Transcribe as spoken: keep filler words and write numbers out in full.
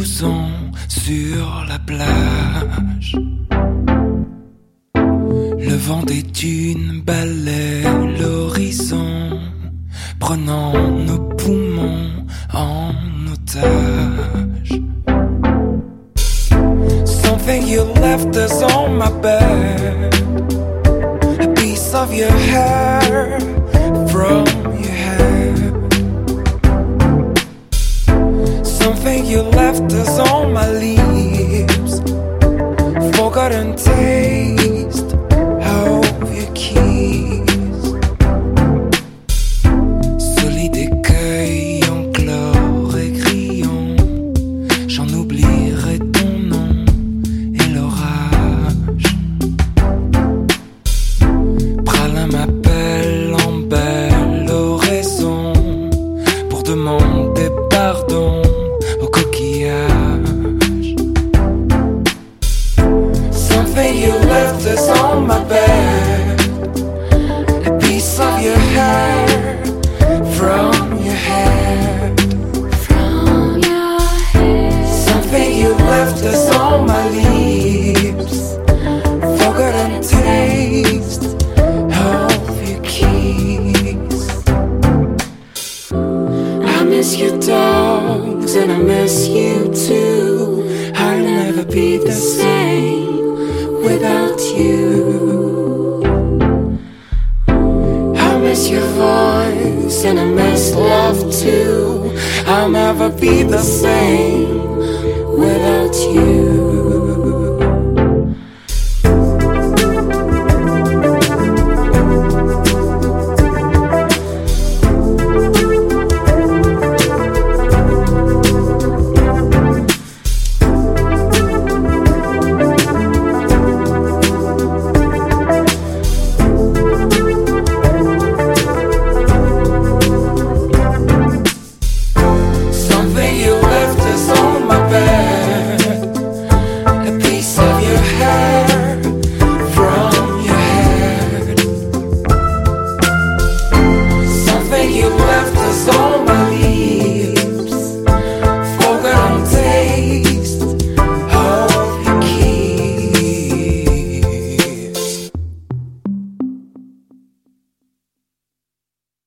douze ans sur la plage. Le vent des dunes balaie l'horizon, prenant nos poumons en otage. Something you left us on my bed, a piece of your hair from your head. Something you left us on my lips, forgotten taste of your kiss. Solide écueil en chlore et crayon, j'en oublierai ton nom et l'orage. Pralin m'appelle en belle oraison pour demander pardon au coquillage. Something you left us on my bed, a piece of your hair from your head. From your head. Something you left us on my lips,